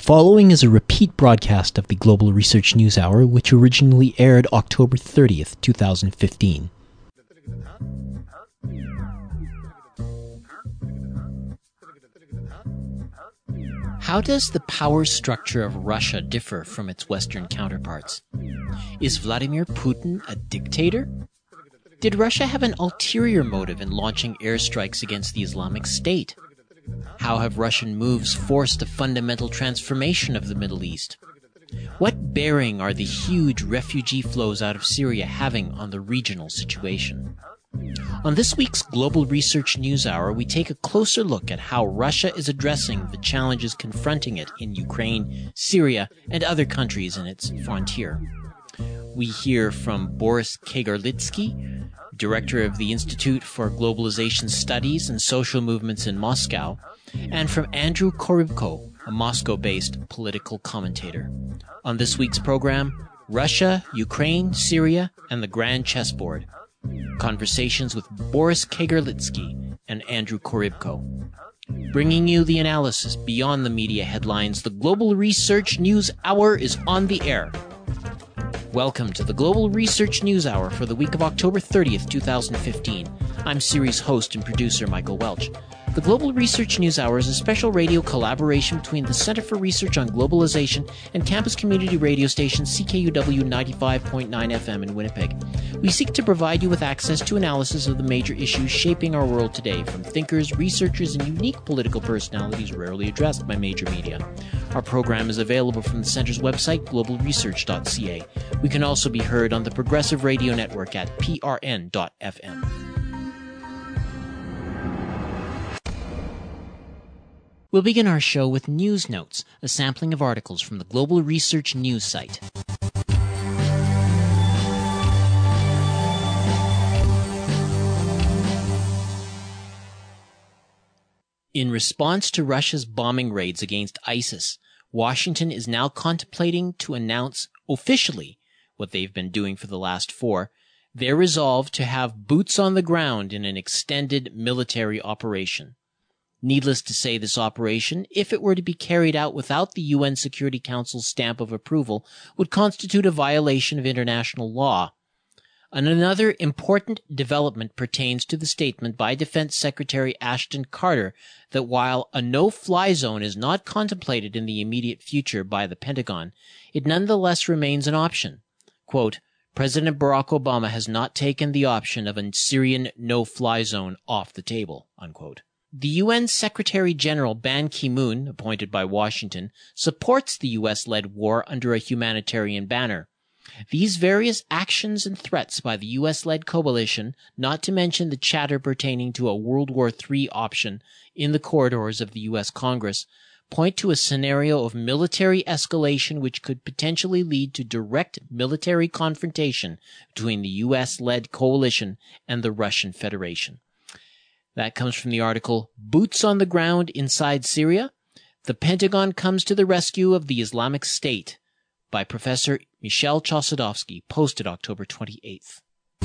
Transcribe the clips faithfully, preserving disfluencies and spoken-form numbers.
following is a repeat broadcast of the Global Research News Hour, which originally aired October thirtieth, twenty fifteen. How does the power structure of Russia differ from its Western counterparts? Is Vladimir Putin a dictator? Did Russia have an ulterior motive in launching airstrikes against the Islamic State? How have Russian moves forced a fundamental transformation of the Middle East? What bearing are the huge refugee flows out of Syria having on the regional situation? On this week's Global Research News Hour, we take a closer look at how Russia is addressing the challenges confronting it in Ukraine, Syria, and other countries in its frontier. We hear from Boris Kagarlitsky, Director of the Institute for Globalization Studies and Social Movements in Moscow, and from Andrew Korybko, a Moscow-based political commentator. On this week's program, Russia, Ukraine, Syria, and the Grand Chessboard. Conversations with Boris Kagarlitsky and Andrew Korybko. Bringing you the analysis beyond the media headlines, the Global Research News Hour is on the air. Welcome to the Global Research News Hour for the week of October thirtieth, twenty fifteen. I'm series host and producer Michael Welch. The Global Research News Hour is a special radio collaboration between the Center for Research on Globalization and campus community radio station C K U W ninety-five point nine F M in Winnipeg. We seek to provide you with access to analysis of the major issues shaping our world today, from thinkers, researchers, and unique political personalities rarely addressed by major media. Our program is available from the Center's website, global research dot c a. We can also be heard on the Progressive Radio Network at p r n dot f m. We'll begin our show with News Notes, a sampling of articles from the Global Research News site. In response to Russia's bombing raids against ISIS, Washington is now contemplating to announce officially what they've been doing for the last four, their resolve to have boots on the ground in an extended military operation. Needless to say, this operation, if it were to be carried out without the U N Security Council's stamp of approval, would constitute a violation of international law. And another important development pertains to the statement by Defense Secretary Ashton Carter that while a no-fly zone is not contemplated in the immediate future by the Pentagon, it nonetheless remains an option. Quote, President Barack Obama has not taken the option of a Syrian no-fly zone off the table, unquote. The U N Secretary-General Ban Ki-moon, appointed by Washington, supports the U S-led war under a humanitarian banner. These various actions and threats by the U S-led coalition, not to mention the chatter pertaining to a World War Three option in the corridors of the U S Congress, point to a scenario of military escalation which could potentially lead to direct military confrontation between the U S-led coalition and the Russian Federation. That comes from the article, Boots on the Ground Inside Syria? The Pentagon Comes to the Rescue of the Islamic State, by Professor Michel Chossudovsky, posted October twenty-eighth.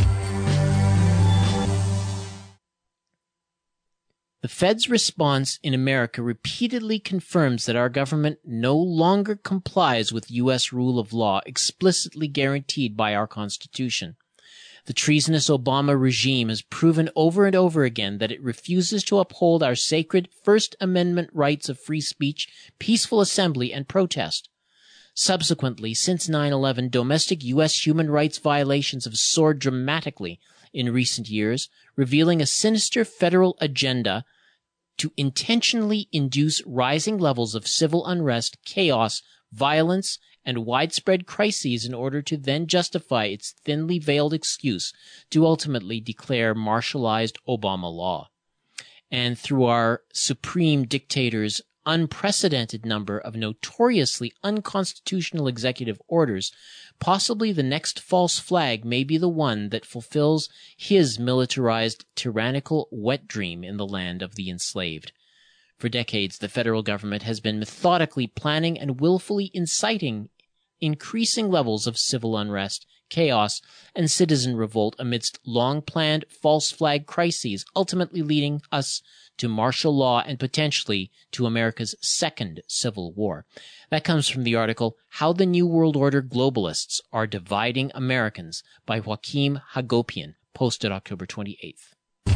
The Fed's response in America repeatedly confirms that our government no longer complies with U S rule of law explicitly guaranteed by our Constitution. The treasonous Obama regime has proven over and over again that it refuses to uphold our sacred First Amendment rights of free speech, peaceful assembly, and protest. Subsequently, since nine eleven, domestic U S human rights violations have soared dramatically in recent years, revealing a sinister federal agenda to intentionally induce rising levels of civil unrest, chaos, violence, and widespread crises in order to then justify its thinly veiled excuse to ultimately declare martialized Obama law. And through our supreme dictator's unprecedented number of notoriously unconstitutional executive orders, possibly the next false flag may be the one that fulfills his militarized, tyrannical wet dream in the land of the enslaved. For decades, the federal government has been methodically planning and willfully inciting increasing levels of civil unrest, chaos and citizen revolt amidst long-planned false flag crises, ultimately leading us to martial law and potentially to America's second civil war. That comes from the article, How the New World Order Globalists Are Dividing Americans by Joachim Hagopian, posted October twenty-eighth.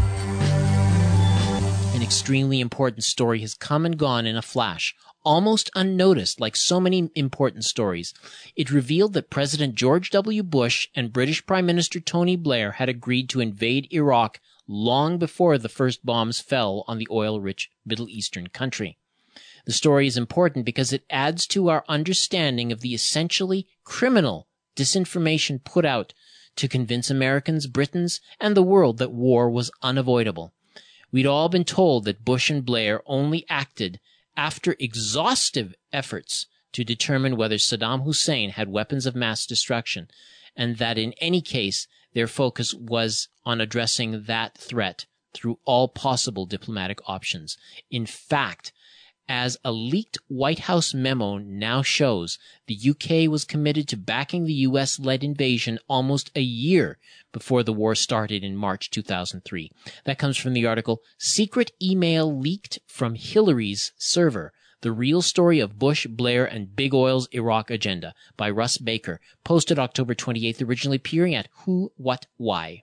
An extremely important story has come and gone in a flash, almost unnoticed like so many important stories. It revealed that President George W. Bush and British Prime Minister Tony Blair had agreed to invade Iraq long before the first bombs fell on the oil-rich Middle Eastern country. The story is important because it adds to our understanding of the essentially criminal disinformation put out to convince Americans, Britons, and the world that war was unavoidable. We'd all been told that Bush and Blair only acted after exhaustive efforts to determine whether Saddam Hussein had weapons of mass destruction, and that in any case, their focus was on addressing that threat through all possible diplomatic options. In fact, as a leaked White House memo now shows, the U K was committed to backing the U S-led invasion almost a year before the war started in March two thousand three. That comes from the article, Secret Email Leaked from Hillary's Server, The Real Story of Bush, Blair, and Big Oil's Iraq Agenda, by Russ Baker, posted October twenty-eighth, originally appearing at Who, What, Why.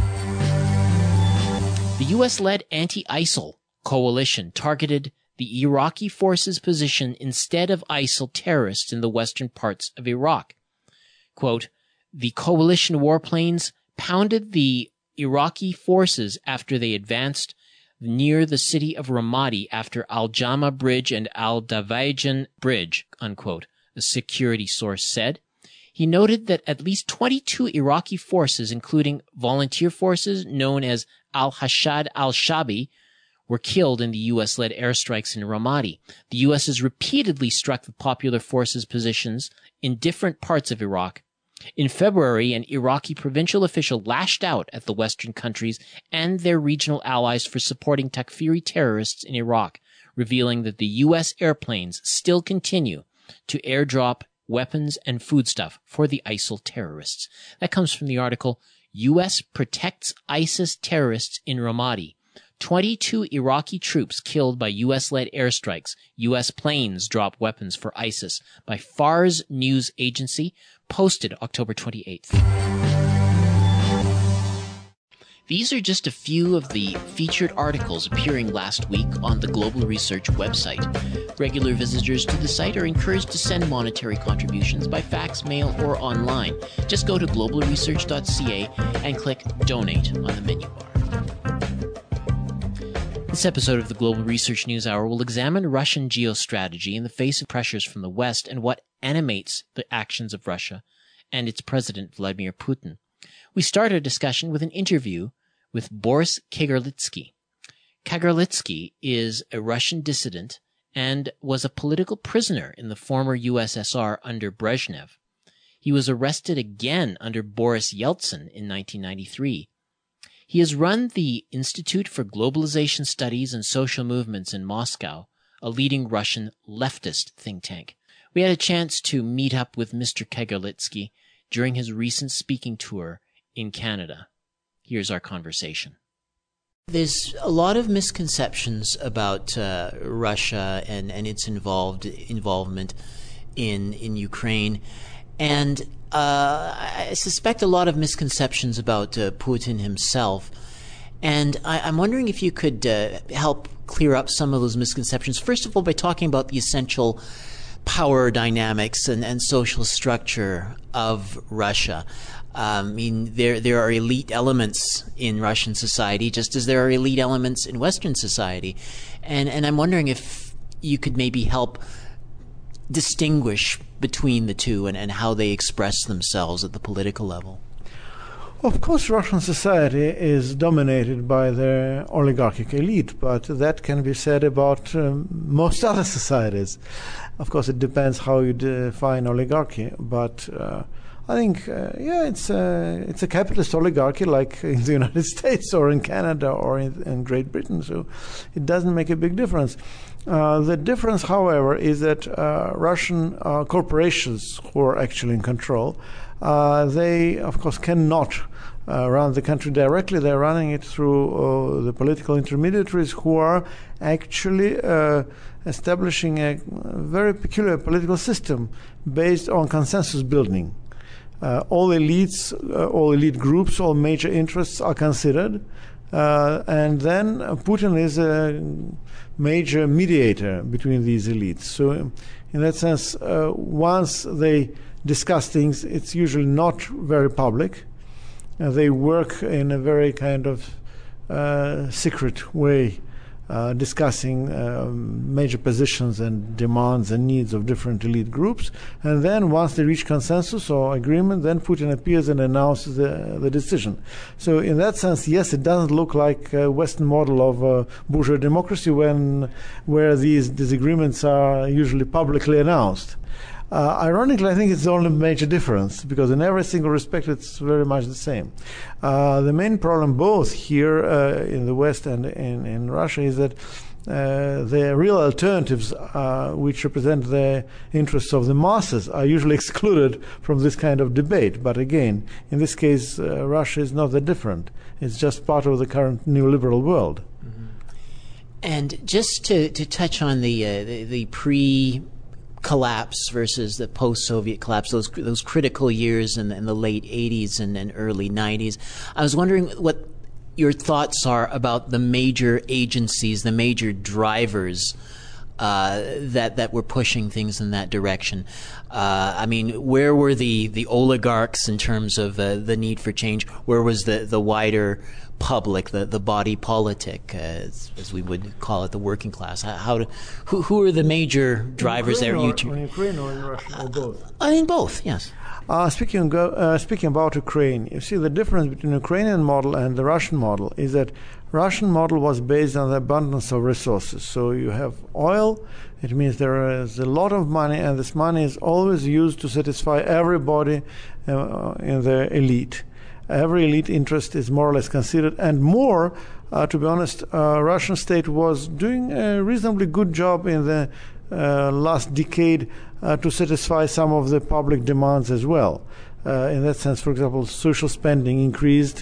The U S-led anti-ISIL coalition targeted the Iraqi forces' position instead of ISIL terrorists in the western parts of Iraq. Quote, the coalition warplanes pounded the Iraqi forces after they advanced near the city of Ramadi after Al-Jama Bridge and Al-Davaijan Bridge, unquote, a security source said. He noted that at least twenty-two Iraqi forces, including volunteer forces known as Al-Hashad al-Shabi, were killed in the U S-led airstrikes in Ramadi. The U S has repeatedly struck the popular forces' positions in different parts of Iraq. In February, an Iraqi provincial official lashed out at the Western countries and their regional allies for supporting Takfiri terrorists in Iraq, revealing that the U S airplanes still continue to airdrop weapons and foodstuff for the ISIL terrorists. That comes from the article, U S Protects ISIS Terrorists in Ramadi. twenty-two Iraqi troops killed by U S-led airstrikes. U S planes drop weapons for ISIS, by Fars News Agency, posted October twenty-eighth. These are just a few of the featured articles appearing last week on the Global Research website. Regular visitors to the site are encouraged to send monetary contributions by fax, mail, or online. Just go to global research dot c a and click Donate on the menu bar. This episode of the Global Research News Hour will examine Russian geostrategy in the face of pressures from the West and what animates the actions of Russia and its president, Vladimir Putin. We start our discussion with an interview with Boris Kagarlitsky. Kagarlitsky is a Russian dissident and was a political prisoner in the former U S S R under Brezhnev. He was arrested again under Boris Yeltsin in nineteen ninety-three. He has run the Institute for Globalization Studies and Social Movements in Moscow, a leading Russian leftist think tank. We had a chance to meet up with Mister Kagarlitsky during his recent speaking tour in Canada. Here's our conversation. There's a lot of misconceptions about uh, Russia and, and its involved involvement in in Ukraine. And uh, I suspect a lot of misconceptions about uh, Putin himself. And I, I'm wondering if you could uh, help clear up some of those misconceptions. First of all, by talking about the essential power dynamics and, and social structure of Russia. Um, I mean, there there are elite elements in Russian society, just as there are elite elements in Western society. And, and I'm wondering if you could maybe help distinguish between the two and, and how they express themselves at the political level. Of course, Russian society is dominated by the oligarchic elite, but that can be said about um, most other societies. Of course, it depends how you define oligarchy, but uh, I think, uh, yeah, it's a, it's a capitalist oligarchy like in the United States or in Canada or in, in Great Britain, so it doesn't make a big difference. Uh, the difference, however, is that uh, Russian uh, corporations who are actually in control, uh, they, of course, cannot uh, run the country directly. They're running it through uh, the political intermediaries who are actually uh, establishing a very peculiar political system based on consensus building. Uh, all elites, uh, all elite groups, all major interests are considered. Uh, and then uh, Putin is a major mediator between these elites. So in that sense, uh, once they discuss things, it's usually not very public. Uh, they work in a very kind of uh, secret way, uh, discussing um, major positions and demands and needs of different elite groups. And then once they reach consensus or agreement, then Putin appears and announces the, the decision. So in that sense, yes, it doesn't look like a Western model of uh, bourgeois democracy when where these disagreements are usually publicly announced. Uh, ironically, I think it's the only major difference, because in every single respect it's very much the same. Uh, the main problem both here uh, in the West and in, in Russia is that uh, the real alternatives, uh, which represent the interests of the masses, are usually excluded from this kind of debate. But again, in this case, uh, Russia is not that different. It's just part of the current neoliberal world. Mm-hmm. And just to, to touch on the, uh, the, the pre- collapse versus the post-Soviet collapse, those those critical years in the, in the late eighties and, and early nineties. I was wondering what your thoughts are about the major agencies, the major drivers uh, that that were pushing things in that direction. Uh, I mean, where were the, the oligarchs in terms of uh, the need for change? Where was the, the wider public, the, the body politic, uh, as, as we would call it, the working class? How, how to, who who are the major drivers there? Or, in Ukraine or in Russia, or both? I mean, both, yes. Uh, speaking uh, speaking about Ukraine, you see the difference between the Ukrainian model and the Russian model is that Russian model was based on the abundance of resources. So you have oil, it means there is a lot of money, and this money is always used to satisfy everybody uh, in the elite. Every elite interest is more or less considered, and more, uh, to be honest, uh, Russian state was doing a reasonably good job in the uh, last decade uh, to satisfy some of the public demands as well. Uh, in that sense, for example, social spending increased,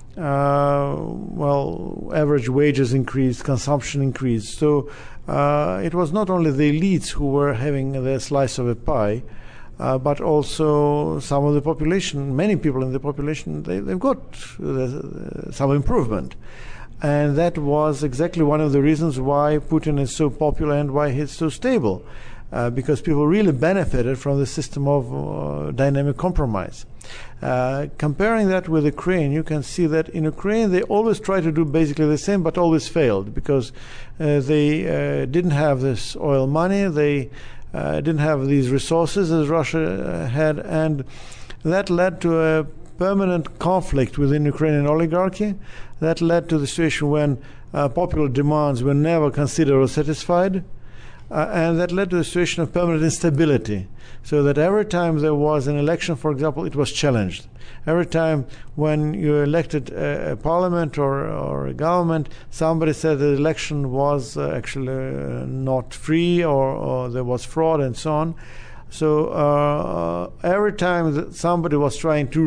uh, well, average wages increased, consumption increased. So uh, it was not only the elites who were having their slice of a pie, Uh, but also some of the population, many people in the population, they, they've got uh, some improvement. And that was exactly one of the reasons why Putin is so popular and why he's so stable, uh, because people really benefited from the system of uh, dynamic compromise. Uh, comparing that with Ukraine, you can see that in Ukraine they always try to do basically the same, but always failed, because uh, they uh, didn't have this oil money, they Uh, didn't have these resources as Russia uh, had, and that led to a permanent conflict within Ukrainian oligarchy. That led to the situation when uh, popular demands were never considered or satisfied, uh, and that led to a situation of permanent instability, so that every time there was an election, for example, it was challenged. Every time when you elected a, a parliament or, or a government, somebody said the election was uh, actually uh, not free, or, or there was fraud and so on. So uh, every time that somebody was trying to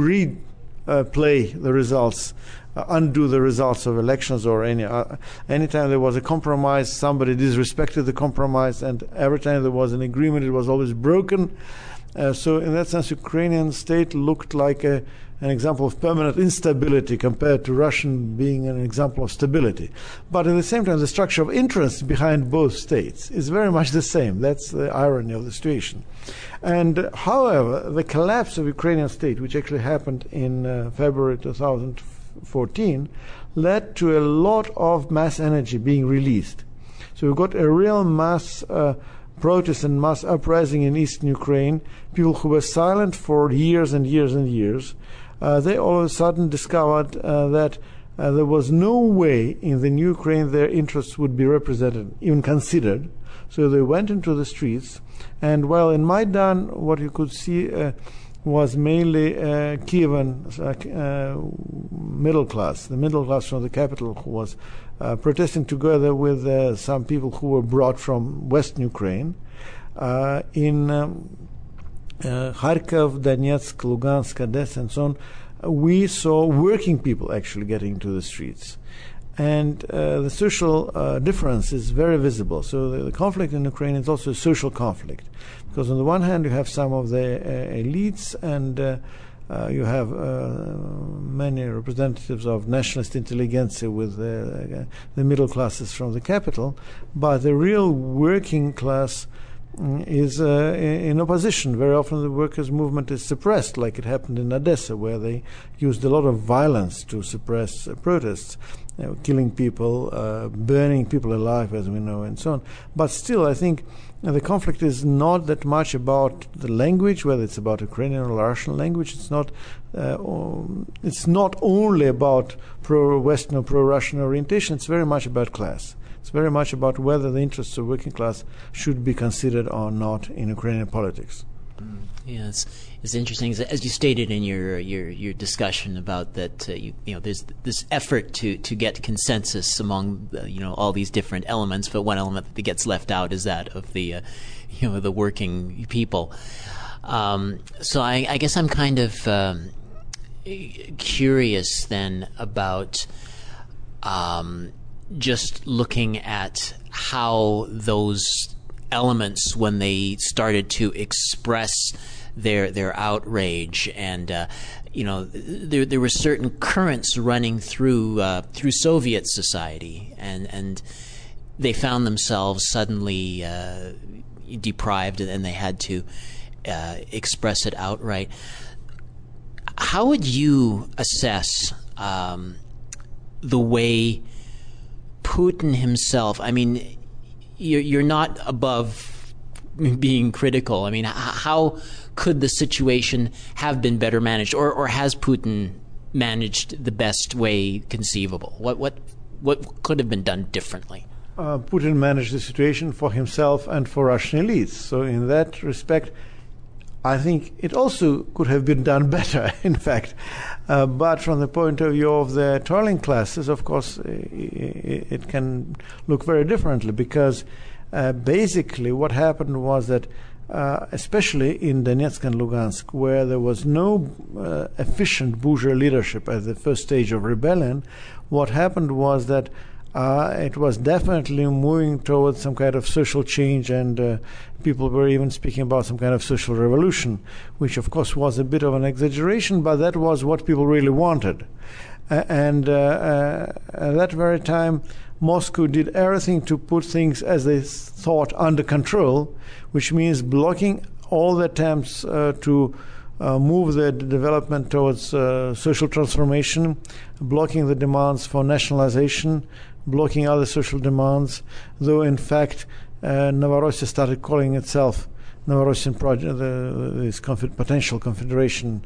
replay uh, the results, uh, undo the results of elections, or any uh, anytime there was a compromise, somebody disrespected the compromise, and every time there was an agreement, it was always broken. Uh, so in that sense, Ukrainian state looked like a, an example of permanent instability compared to Russian being an example of stability. But at the same time, the structure of interest behind both states is very much the same. That's the irony of the situation. And uh, however, the collapse of Ukrainian state, which actually happened in uh, February two thousand fourteen, led to a lot of mass energy being released. So we got a real mass uh, protests and mass uprising in eastern Ukraine, people who were silent for years and years and years. Uh, they all of a sudden discovered uh, that uh, there was no way in the new Ukraine their interests would be represented, even considered. So they went into the streets, and while in Maidan what you could see uh, was mainly uh, Kievan uh, uh, middle class, the middle class from the capital, who was uh, protesting together with uh, some people who were brought from Western Ukraine. Uh, in um, uh, Kharkov, Donetsk, Lugansk, Odessa, and so on, we saw working people actually getting into the streets. And uh, the social uh, difference is very visible. So the, the conflict in Ukraine is also a social conflict. Because on the one hand, you have some of the uh, elites, and uh, uh, you have uh, many representatives of nationalist intelligentsia with uh, the middle classes from the capital. But the real working class is uh, in opposition. Very often the workers' movement is suppressed, like it happened in Odessa, where they used a lot of violence to suppress uh, protests, you know, killing people, uh, burning people alive, as we know, and so on. But still, I think uh, the conflict is not that much about the language, whether it's about Ukrainian or Russian language. It's not. Uh, it's not only about pro-Western or pro-Russian orientation. It's very much about class. It's very much about whether the interests of working class should be considered or not in Ukrainian politics. Mm. Yeah, it's, it's interesting, as you stated in your your, your discussion about that. Uh, you, you know, there's this effort to, to get consensus among the, you know all these different elements, but one element that gets left out is that of the uh, you know the working people. Um, so I, I guess I'm kind of um, curious then about. Um, just looking at how those elements, when they started to express their their outrage, and uh, you know, there there were certain currents running through uh, through Soviet society, and and they found themselves suddenly uh, deprived, and they had to uh, express it outright. How would you assess um, the way Putin himself, I mean, you're, you're not above being critical. I mean, how could the situation have been better managed, or, or has Putin managed the best way conceivable? What what what could have been done differently? Uh, Putin managed the situation for himself and for Russian elites. So in that respect, I think it also could have been done better, in fact. Uh, but from the point of view of the toiling classes, of course, it, it can look very differently, because uh, basically what happened was that, uh, especially in Donetsk and Lugansk, where there was no uh, efficient bourgeois leadership at the first stage of rebellion, what happened was that Uh, it was definitely moving towards some kind of social change, and uh, people were even speaking about some kind of social revolution, which of course was a bit of an exaggeration, but that was what people really wanted. Uh, and uh, uh, at that very time, Moscow did everything to put things, as they thought, under control, which means blocking all the attempts uh, to Uh, move the d- development towards uh, social transformation, blocking the demands for nationalization, blocking other social demands, though in fact uh, Novorossiya started calling itself Novorossian project, the, this conf- potential confederation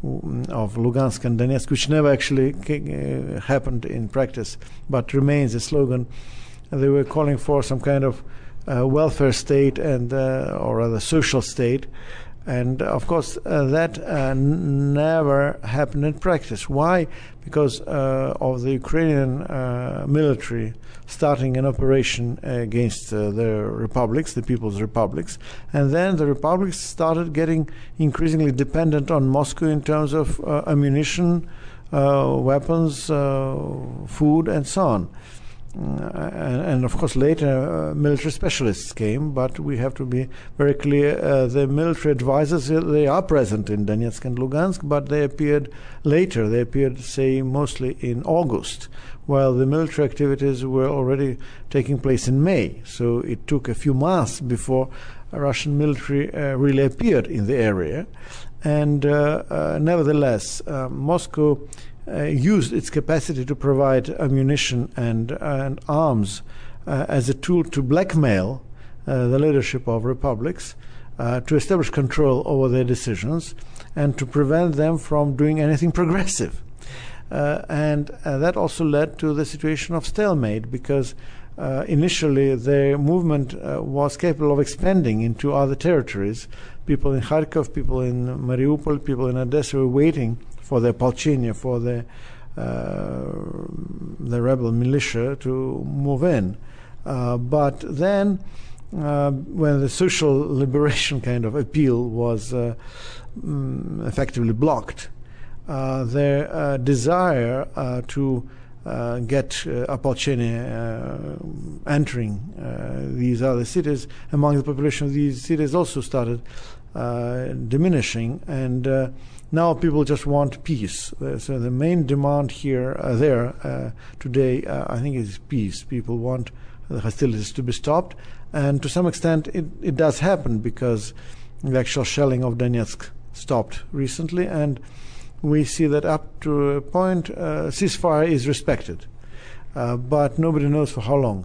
of Lugansk and Donetsk, which never actually uh, happened in practice, but remains a slogan. They were calling for some kind of uh, welfare state, and uh, or rather social state. And of course, uh, that uh, n- never happened in practice. Why? Because uh, of the Ukrainian uh, military starting an operation against uh, the republics, the people's republics, and then the republics started getting increasingly dependent on Moscow in terms of uh, ammunition, uh, weapons, uh, food, and so on. Uh, and, and of course later uh, military specialists came, but we have to be very clear, uh, the military advisors, they are present in Donetsk and Lugansk, but they appeared later. They appeared, say, mostly in August, while the military activities were already taking place in May. So it took a few months before Russian military uh, really appeared in the area. And uh, uh, nevertheless, uh, Moscow Uh, used its capacity to provide ammunition and, uh, and arms uh, as a tool to blackmail uh, the leadership of republics, uh, to establish control over their decisions, and to prevent them from doing anything progressive. Uh, and uh, that also led to the situation of stalemate, because uh, initially the movement uh, was capable of expanding into other territories. People in Kharkov, people in Mariupol, people in Odessa were waiting for the Polchenia, for the the rebel militia to move in. Uh, but then, uh, when the social liberation kind of appeal was uh, um, effectively blocked, uh, their uh, desire uh, to uh, get uh, Opolchenie uh, entering uh, these other cities among the population of these cities also started uh, diminishing, and uh, now people just want peace. Uh, so the main demand here, uh, there uh, today, uh, I think, is peace. People want the hostilities to be stopped, and to some extent it, it does happen, because the actual shelling of Donetsk stopped recently, and we see that up to a point uh, ceasefire is respected, uh, but nobody knows for how long.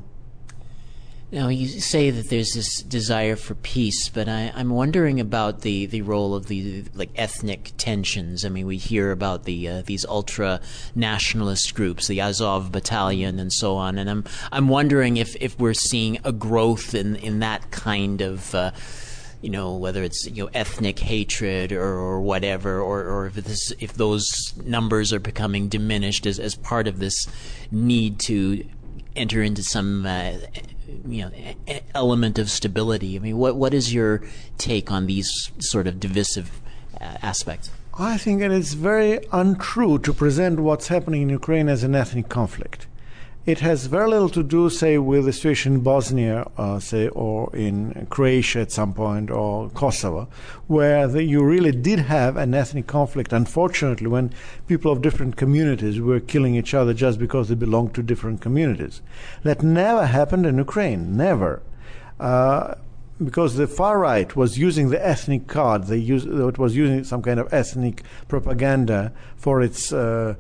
Now, you say that there's this desire for peace, but I, I'm wondering about the, the role of the like ethnic tensions. I mean, we hear about the uh, these ultra-nationalist groups, the Azov Battalion, and so on. And I'm I'm wondering if, if we're seeing a growth in in that kind of, uh, you know, whether it's you know ethnic hatred or, or whatever, or, or if this if those numbers are becoming diminished as as part of this need to enter into some uh, you know element of stability. I mean, what what is your take on these sort of divisive uh, aspects? I think it is very untrue to present what's happening in Ukraine as an ethnic conflict. It has very little to do, say, with the situation in Bosnia, uh, say, or in Croatia at some point, or Kosovo, where the, you really did have an ethnic conflict, unfortunately, when people of different communities were killing each other just because they belonged to different communities. That never happened in Ukraine, never. Uh, because the far right was using the ethnic card, they used, it was using some kind of ethnic propaganda for its, uh,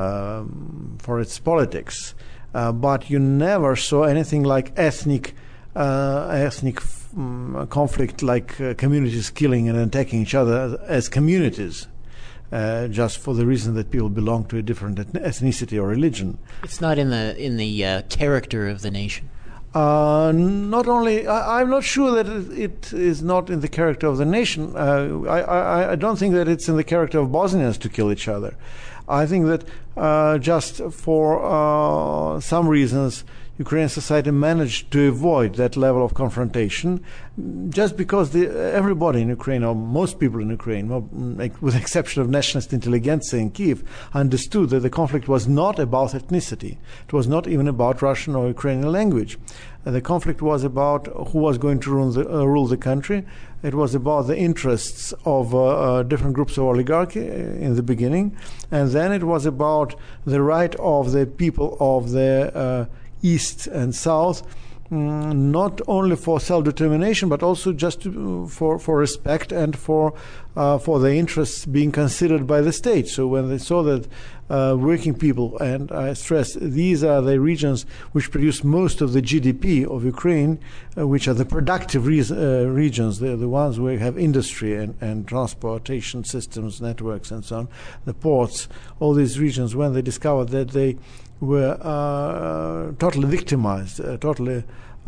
um, for its politics. Uh, but you never saw anything like ethnic uh, ethnic um, conflict, like uh, communities killing and attacking each other as, as communities, uh, just for the reason that people belong to a different ethnicity or religion. It's not in the in the uh, character of the nation. Uh, not only, I, I'm not sure that it, it is not in the character of the nation. Uh, I, I, I don't think that it's in the character of Bosnians to kill each other. I think that uh, just for uh, some reasons, Ukrainian society managed to avoid that level of confrontation, just because the, everybody in Ukraine, or most people in Ukraine, with the exception of nationalist intelligentsia in Kiev, understood that the conflict was not about ethnicity. It was not even about Russian or Ukrainian language. Uh, the conflict was about who was going to rule the, uh, rule the country. It was about the interests of uh, uh, different groups of oligarchy in the beginning, and then it was about the right of the people of the uh, East and South, mm, not only for self-determination, but also just to, for for respect and for uh, for the interests being considered by the state. So when they saw that uh, working people, and I stress these are the regions which produce most of the G D P of Ukraine, uh, which are the productive re uh, regions, they're the ones where you have industry and, and transportation systems, networks, and so on, the ports, all these regions, when they discovered that they were uh, totally victimized, uh, totally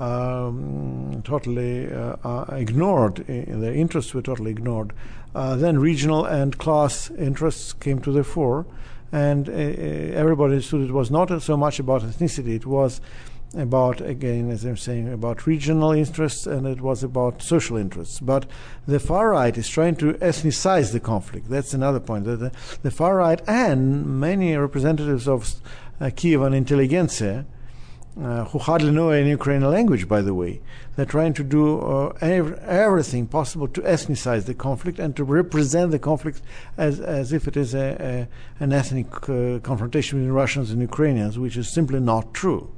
um, totally uh, uh, ignored, their interests were totally ignored, uh, then regional and class interests came to the fore, and uh, everybody understood it was not so much about ethnicity, it was about, again, as I'm saying, about regional interests, and it was about social interests. But the far right is trying to ethnicize the conflict. That's another point. The, the far right and many representatives of uh, Kievan intelligentsia, uh, who hardly know any Ukrainian language, by the way, they're trying to do uh, ev everything possible to ethnicize the conflict and to represent the conflict as, as if it is a, a, an ethnic uh, confrontation between Russians and Ukrainians, which is simply not true.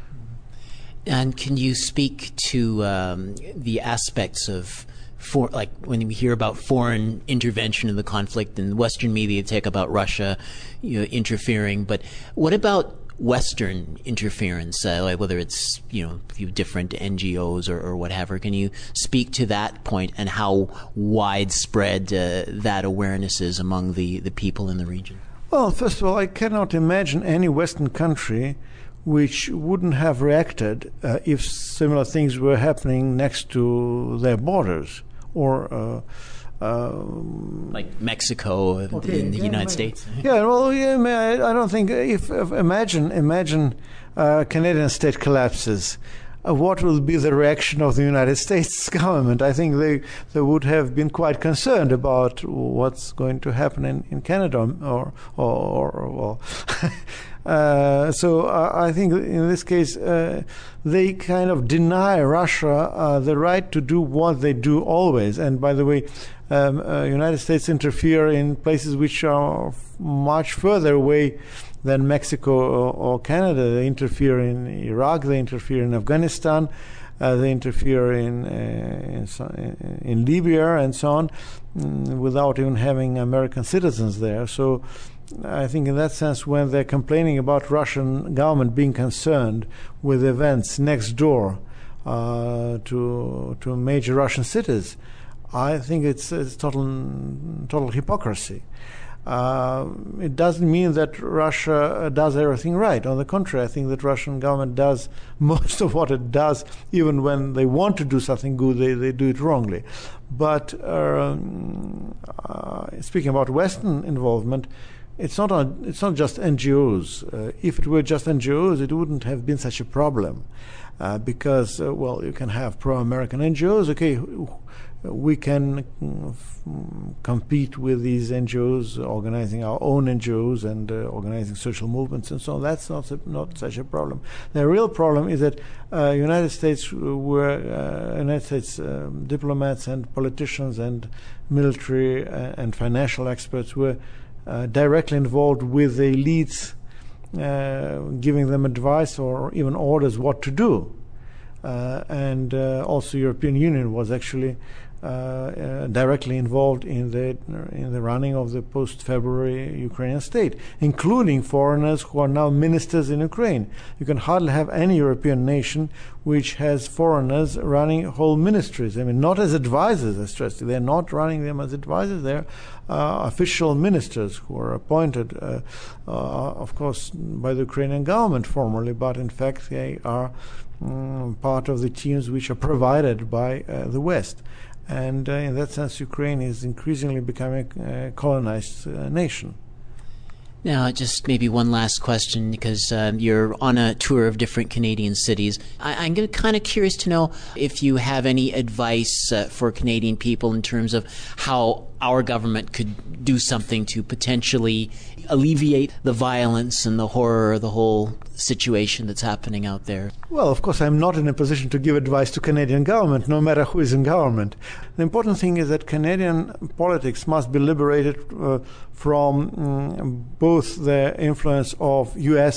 And can you speak to um, the aspects of, for, like when we hear about foreign intervention in the conflict, and Western media talk about Russia, you know, interfering, but what about Western interference, uh, like whether it's you know different N G Os or, or whatever? Can you speak to that point and how widespread uh, that awareness is among the, the people in the region? Well, first of all, I cannot imagine any Western country which wouldn't have reacted uh, if similar things were happening next to their borders, or uh, Uh, like Mexico okay, in the yeah, United States. Yeah, well, yeah, I don't think if, if imagine imagine uh, Canadian state collapses. Uh, what will be the reaction of the United States government? I think they they would have been quite concerned about what's going to happen in, in Canada, or or, or well. uh, so uh, I think in this case uh, they kind of deny Russia uh, the right to do what they do always. And by the way, um, uh, United States interfere in places which are much further away than Mexico or, or Canada. They interfere in Iraq, they interfere in Afghanistan, uh, they interfere in, uh, in in Libya and so on, mm, without even having American citizens there. So I think in that sense, when they're complaining about Russian government being concerned with events next door uh, to to major Russian cities, I think it's, it's total total hypocrisy. Uh, it doesn't mean that Russia does everything right. On the contrary, I think that Russian government does most of what it does, even when they want to do something good, they, they do it wrongly. But uh, uh, speaking about Western involvement, it's not a, it's not just N G Os. Uh, if it were just N G Os, it wouldn't have been such a problem, uh, because uh, well, you can have pro-American N G Os. Okay, we can uh, f- compete with these N G Os, organizing our own N G Os and uh, organizing social movements and so on. That's not a, not such a problem. The real problem is that uh, United States were uh, United States um, diplomats and politicians and military uh, and financial experts were uh, directly involved with the elites, uh, giving them advice or even orders what to do. Uh, and uh, also European Union was actually uh, uh, directly involved in the in the running of the post-February Ukrainian state, including foreigners who are now ministers in Ukraine. You can hardly have any European nation which has foreigners running whole ministries. I mean, not as advisors, I stress. They're not running them as advisors. They're uh, official ministers who are appointed, uh, uh, of course, by the Ukrainian government formally, but in fact they are Um, part of the teams which are provided by uh, the West. And uh, in that sense, Ukraine is increasingly becoming a colonized uh, nation. Now, just maybe one last question, because um, you're on a tour of different Canadian cities. I, I'm kind of curious to know if you have any advice uh, for Canadian people in terms of how our government could do something to potentially alleviate the violence and the horror of the whole situation that's happening out there. Well, of course, I'm not in a position to give advice to Canadian government, no matter who is in government. The important thing is that Canadian politics must be liberated uh, from um, both the influence of U S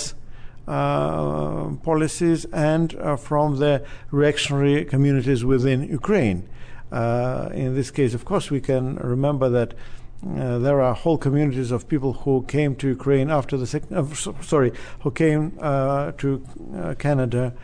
uh, policies and uh, from the reactionary communities within Ukraine. Uh, in this case, of course, we can remember that Uh, there are whole communities of people who came to Ukraine after the second, uh, so, sorry, who came uh, to uh, Canada um,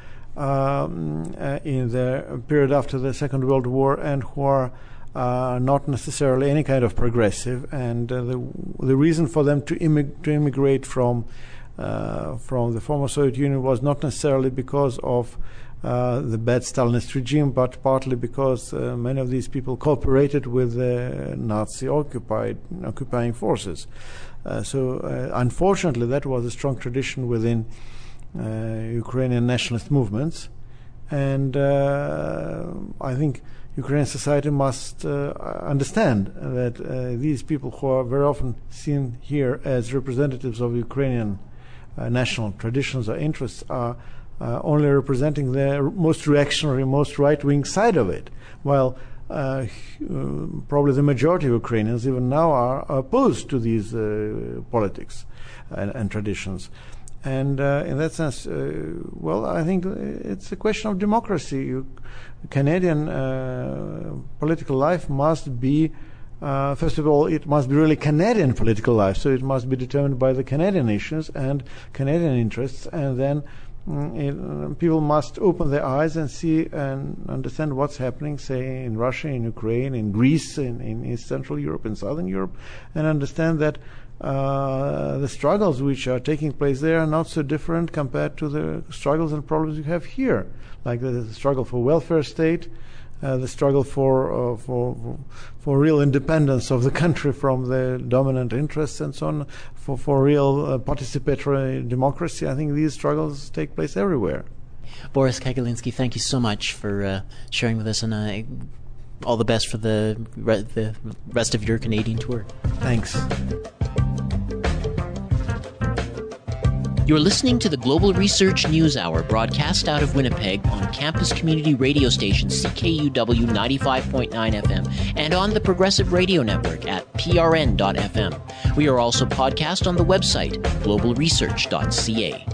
uh, in the period after the Second World War, and who are uh, not necessarily any kind of progressive. And uh, the the reason for them to, immig- to immigrate from uh, from the former Soviet Union was not necessarily because of Uh, the bad Stalinist regime, but partly because uh, many of these people cooperated with the Nazi occupied occupying forces. Uh, so, uh, unfortunately, that was a strong tradition within uh, Ukrainian nationalist movements, and uh, I think Ukrainian society must uh, understand that uh, these people, who are very often seen here as representatives of Ukrainian uh, national traditions or interests, are Uh, only representing the most reactionary, most right-wing side of it, while uh, probably the majority of Ukrainians even now are opposed to these uh, politics and, and traditions. And uh, in that sense, uh, well, I think it's a question of democracy. You, Canadian uh, political life must be, uh, first of all, it must be really Canadian political life, so it must be determined by the Canadian issues and Canadian interests, and then It, uh, people must open their eyes and see and understand what's happening, say, in Russia, in Ukraine, in Greece, in, in East Central Europe, in Southern Europe, and understand that uh, the struggles which are taking place there are not so different compared to the struggles and problems you have here, like the struggle for welfare state, uh, the struggle for, uh, for for real independence of the country from the dominant interests and so on, for, for real uh, participatory democracy. I think these struggles take place everywhere. Boris Kagarlinsky, thank you so much for uh, sharing with us, and uh, all the best for the, re- the rest of your Canadian tour. Thanks. You're listening to the Global Research News Hour, broadcast out of Winnipeg on campus community radio station C K U W ninety-five point nine F M and on the Progressive Radio Network at P R N dot F M. We are also podcast on the website global research dot C A.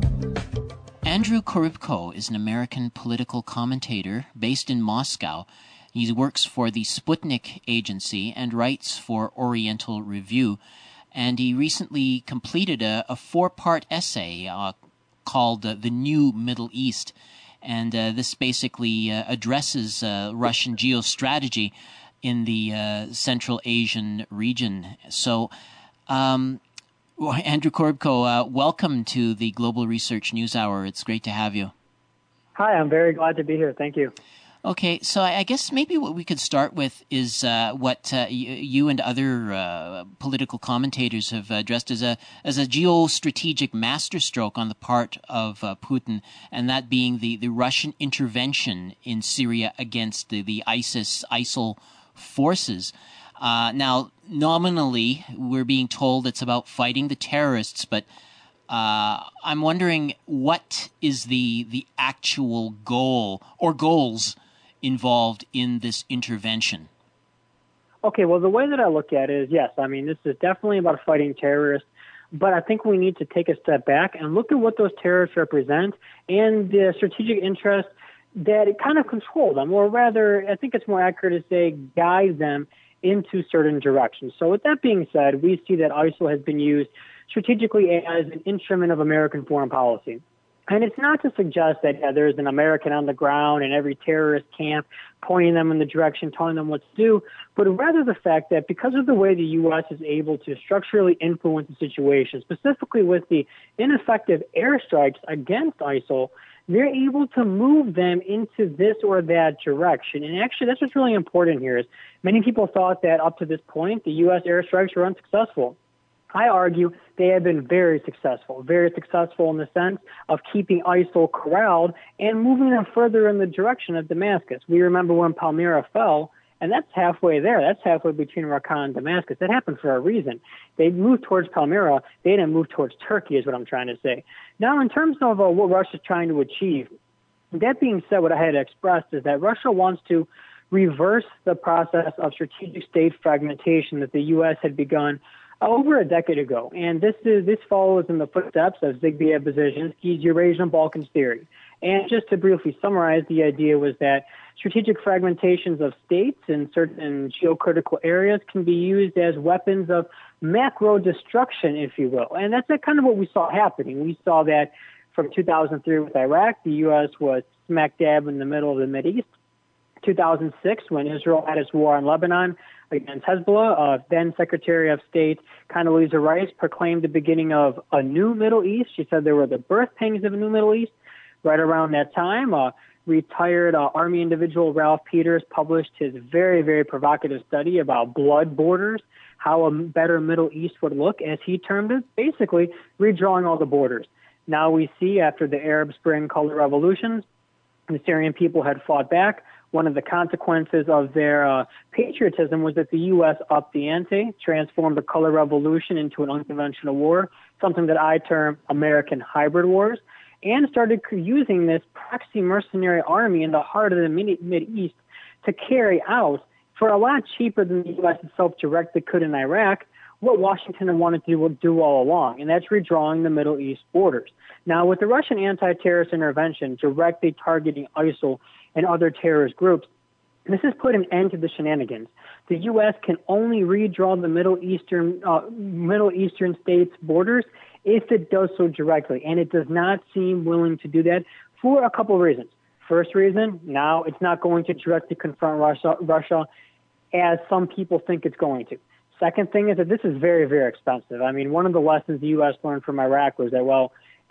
Andrew Korybko is an American political commentator based in Moscow. He works for the Sputnik Agency and writes for Oriental Review. And he recently completed a, a four-part essay uh, called uh, The New Middle East. And uh, this basically uh, addresses uh, Russian geostrategy in the uh, Central Asian region. So, um, Andrew Korybko, uh, welcome to the Global Research News Hour. It's great to have you. Hi, I'm very glad to be here. Thank you. Okay, so I guess maybe what we could start with is uh, what uh, you, you and other uh, political commentators have addressed as a as a geostrategic masterstroke on the part of uh, Putin, and that being the, the Russian intervention in Syria against the, the ISIS, ISIL forces. Uh, now, nominally, we're being told it's about fighting the terrorists, but uh, I'm wondering what is the the actual goal or goals involved in this intervention? Okay, well, the way that I look at it is, yes, I mean, this is definitely about fighting terrorists, but I think we need to take a step back and look at what those terrorists represent and the strategic interest that it kind of control them, or rather, I think it's more accurate to say guide them into certain directions. So with that being said, we see that ISIL has been used strategically as an instrument of American foreign policy. And it's not to suggest that yeah, there's an American on the ground in every terrorist camp pointing them in the direction, telling them what to do, but rather the fact that because of the way the U S is able to structurally influence the situation, specifically with the ineffective airstrikes against ISIL, they're able to move them into this or that direction. And actually, that's what's really important here is many people thought that up to this point, the U S airstrikes were unsuccessful. I argue they have been very successful, very successful in the sense of keeping ISIL corralled and moving them further in the direction of Damascus. We remember when Palmyra fell, and that's halfway there. That's halfway between Raqqa and Damascus. That happened for a reason. They moved towards Palmyra. They didn't move towards Turkey is what I'm trying to say. Now, in terms of uh, what Russia's trying to achieve, that being said, what I had expressed is that Russia wants to reverse the process of strategic state fragmentation that the U S had begun over a decade ago, and this is this follows in the footsteps of Zbigniew Brzezinski's Eurasian Balkans theory. And just to briefly summarize, the idea was that strategic fragmentations of states in certain geocritical areas can be used as weapons of macro destruction, if you will. And that's kind of what we saw happening. We saw that from two thousand three with Iraq, the U S was smack dab in the middle of the Mideast. two thousand six, when Israel had its war in Lebanon against Hezbollah, uh, then Secretary of State Condoleezza Rice proclaimed the beginning of a new Middle East. She said there were the birth pangs of a new Middle East. Right around that time, uh, retired uh, Army individual Ralph Peters published his very, very provocative study about blood borders, how a better Middle East would look, as he termed it, basically redrawing all the borders. Now we see, after the Arab Spring color revolutions, the Syrian people had fought back. One of the consequences of their uh, patriotism was that the U S upped the ante, transformed the color revolution into an unconventional war, something that I term American hybrid wars, and started using this proxy mercenary army in the heart of the Mid-East to carry out, for a lot cheaper than the U S itself directly could in Iraq, what Washington wanted to do all along, and that's redrawing the Middle East borders. Now, with the Russian anti-terrorist intervention directly targeting ISIL and other terrorist groups, this has put an end to the shenanigans. The U S can only redraw the Middle Eastern uh, Middle Eastern states' borders if it does so directly, and it does not seem willing to do that for a couple of reasons. First reason, now it's not going to directly confront Russia, Russia as some people think it's going to. Second thing is that this is very, very expensive. I mean, one of the lessons the U S learned from Iraq was that, well,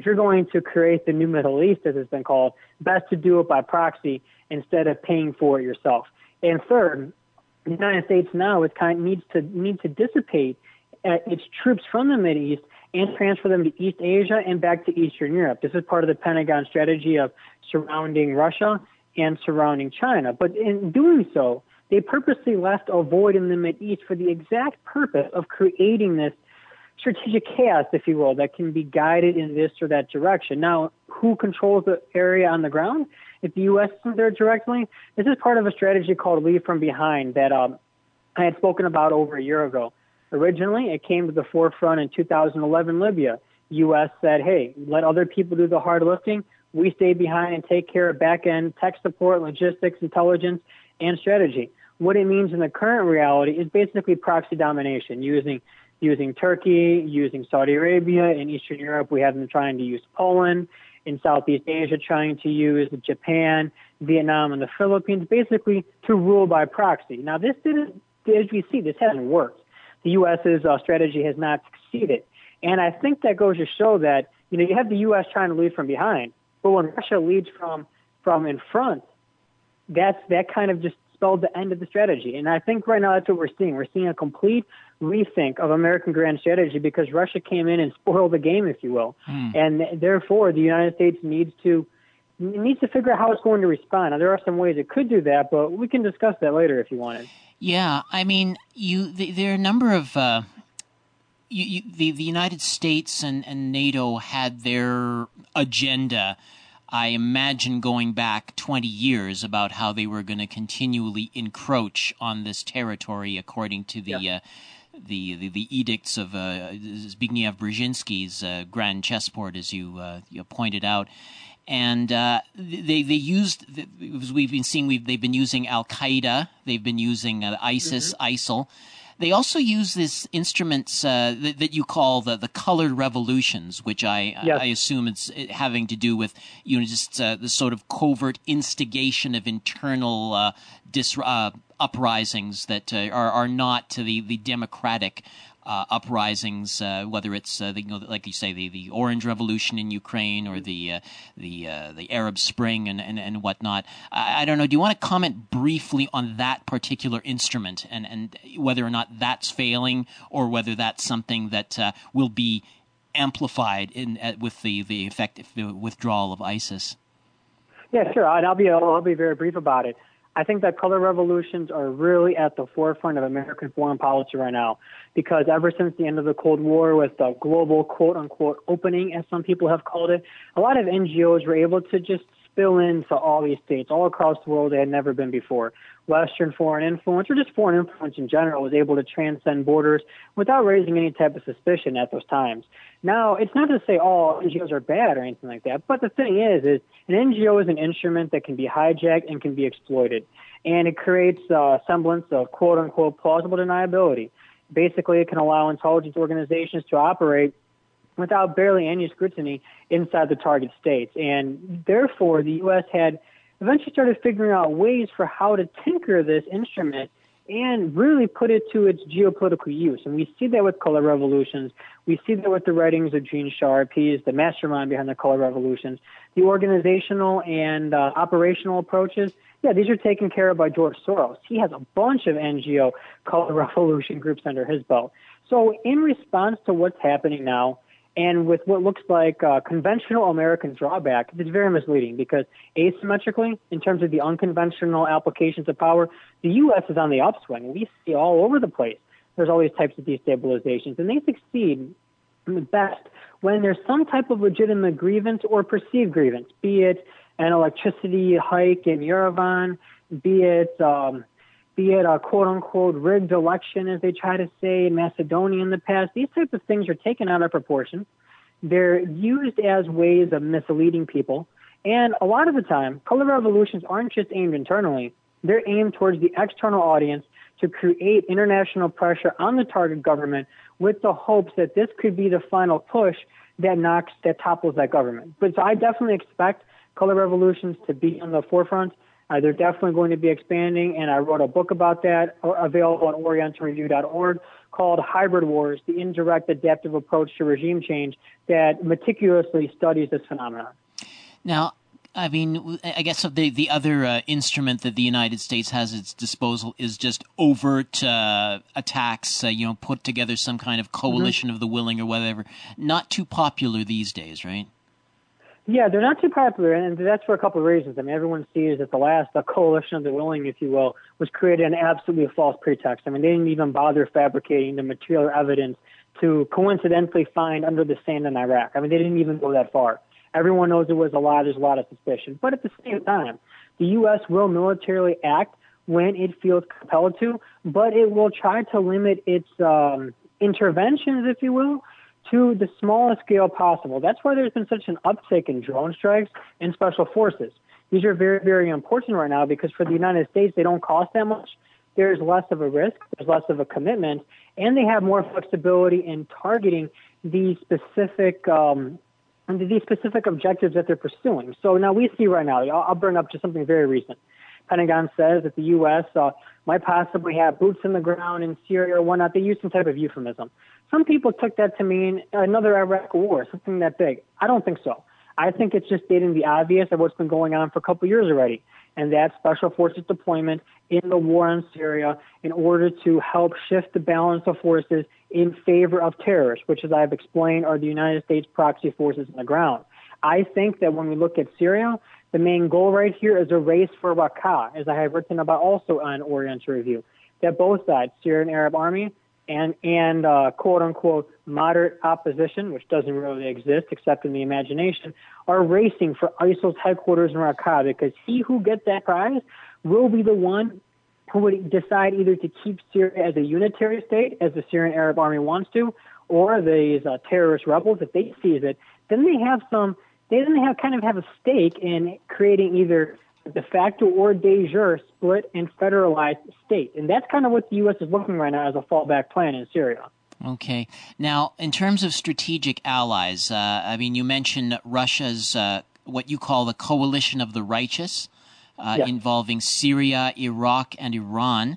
if you're going to create the new Middle East, as it's been called, best to do it by proxy instead of paying for it yourself. And third, the United States now is kind of needs to need to dissipate uh, its troops from the Mideast and transfer them to East Asia and back to Eastern Europe. This is part of the Pentagon strategy of surrounding Russia and surrounding China. But in doing so, they purposely left a void in the Mideast for the exact purpose of creating this strategic chaos, if you will, that can be guided in this or that direction. Now, who controls the area on the ground? If the U S isn't there directly, this is part of a strategy called Lead from Behind that um, I had spoken about over a year ago. Originally, it came to the forefront in two thousand eleven Libya. The U S said, hey, let other people do the hard lifting. We stay behind and take care of back-end tech support, logistics, intelligence, and strategy. What it means in the current reality is basically proxy domination, using using Turkey, using Saudi Arabia. In Eastern Europe, we have them trying to use Poland. In Southeast Asia, trying to use Japan, Vietnam, and the Philippines, basically to rule by proxy. Now, this didn't, as we see, this hasn't worked. The U S's uh, strategy has not succeeded. And I think that goes to show that, you know, you have the U S trying to lead from behind, but when Russia leads from from in front, that's that kind of just spelled the end of the strategy. And I think right now that's what we're seeing. We're seeing a complete rethink of American grand strategy because Russia came in and spoiled the game, if you will. Mm. And therefore, the United States needs to needs to figure out how it's going to respond. Now, there are some ways it could do that, but we can discuss that later if you wanted. Yeah, I mean, you the, there are a number of uh, you, you, the the United States and, and NATO had their agenda. I imagine going back twenty years about how they were going to continually encroach on this territory according to the yeah. uh, the, the the edicts of uh, Zbigniew Brzezinski's uh, grand chessboard, as you uh, you pointed out. And uh, they they used, as we've been seeing, we've they've been using Al Qaeda, they've been using uh, ISIS, mm-hmm. ISIL. They also use these instruments uh, that, that you call the, the colored revolutions, which I yes. I assume it's having to do with, you know, just uh, the sort of covert instigation of internal uh, dis, uh, uprisings that uh, are are not to the the democratic Uh, uprisings, uh, whether it's uh, the, you know, like you say, the, the Orange Revolution in Ukraine or the uh, the uh, the Arab Spring and and, and whatnot. I, I don't know. Do you want to comment briefly on that particular instrument and, and whether or not that's failing or whether that's something that uh, will be amplified in uh, with the the effective withdrawal of ISIS? Yeah, sure. And I'll be I'll be very brief about it. I think that color revolutions are really at the forefront of American foreign policy right now because ever since the end of the Cold War with the global quote-unquote opening, as some people have called it, a lot of N G Os were able to just spill into all these states all across the world they had never been before. Western foreign influence, or just foreign influence in general, was able to transcend borders without raising any type of suspicion at those times. Now, it's not to say all N G Os are bad or anything like that, but the thing is, is an N G O is an instrument that can be hijacked and can be exploited, and it creates a semblance of quote-unquote plausible deniability. Basically, it can allow intelligence organizations to operate without barely any scrutiny inside the target states, and therefore the U S had eventually started figuring out ways for how to tinker this instrument and really put it to its geopolitical use. And we see that with color revolutions. We see that with the writings of Gene Sharp. He is the mastermind behind the color revolutions. The organizational and uh, operational approaches, yeah, these are taken care of by George Soros. He has a bunch of N G O color revolution groups under his belt. So in response to what's happening now, and with what looks like uh, conventional American drawback, it's very misleading because asymmetrically, in terms of the unconventional applications of power, the U S is on the upswing. We see all over the place. There's all these types of destabilizations, and they succeed best when there's some type of legitimate grievance or perceived grievance, be it an electricity hike in Yerevan, be it um, be it a quote-unquote rigged election, as they try to say in Macedonia in the past. These types of things are taken out of proportion. They're used as ways of misleading people. And a lot of the time, color revolutions aren't just aimed internally. They're aimed towards the external audience to create international pressure on the target government with the hopes that this could be the final push that knocks, that topples that government. But so I definitely expect color revolutions to be on the forefront. Uh, they're definitely going to be expanding, and I wrote a book about that, available on Oriental Review dot org, called Hybrid Wars, the Indirect Adaptive Approach to Regime Change, that meticulously studies this phenomenon. Now, I mean, I guess the the other uh, instrument that the United States has at its disposal is just overt uh, attacks, uh, you know, put together some kind of coalition mm-hmm. of the willing or whatever. Not too popular these days, right? Yeah, they're not too popular, and that's for a couple of reasons. I mean, everyone sees that the last the coalition of the willing, if you will, was created on absolutely false pretext. I mean, they didn't even bother fabricating the material evidence to coincidentally find under the sand in Iraq. I mean, they didn't even go that far. Everyone knows it was a lie. There's a lot of suspicion. But at the same time, the U S will militarily act when it feels compelled to, but it will try to limit its um, interventions, if you will, to the smallest scale possible. That's why there's been such an uptick in drone strikes and special forces. These are very, very important right now because for the United States, they don't cost that much. There's less of a risk, there's less of a commitment, and they have more flexibility in targeting the specific um, these specific objectives that they're pursuing. So now we see right now, I'll, I'll bring up just something very recent. Pentagon says that the U S uh, might possibly have boots in the ground in Syria or whatnot. They use some type of euphemism. Some people took that to mean another Iraq war, something that big. I don't think so. I think it's just stating the obvious of what's been going on for a couple of years already, and that's special forces deployment in the war on Syria in order to help shift the balance of forces in favor of terrorists, which, as I've explained, are the United States proxy forces on the ground. I think that when we look at Syria, the main goal right here is a race for Raqqa, as I have written about also on Oriental Review, that both sides, Syrian Arab Army and, and uh, quote-unquote moderate opposition, which doesn't really exist except in the imagination, are racing for ISIL's headquarters in Raqqa, because he who gets that prize will be the one who would decide either to keep Syria as a unitary state, as the Syrian Arab Army wants to, or these uh, terrorist rebels, if they seize it, then they have some, they then have kind of have a stake in creating either de facto or de jure split and federalized state. And that's kind of what the U S is looking right now as a fallback plan in Syria. Okay. Now, in terms of strategic allies, uh, I mean, you mentioned Russia's, uh, what you call the coalition of the righteous, uh, yes. involving Syria, Iraq, and Iran.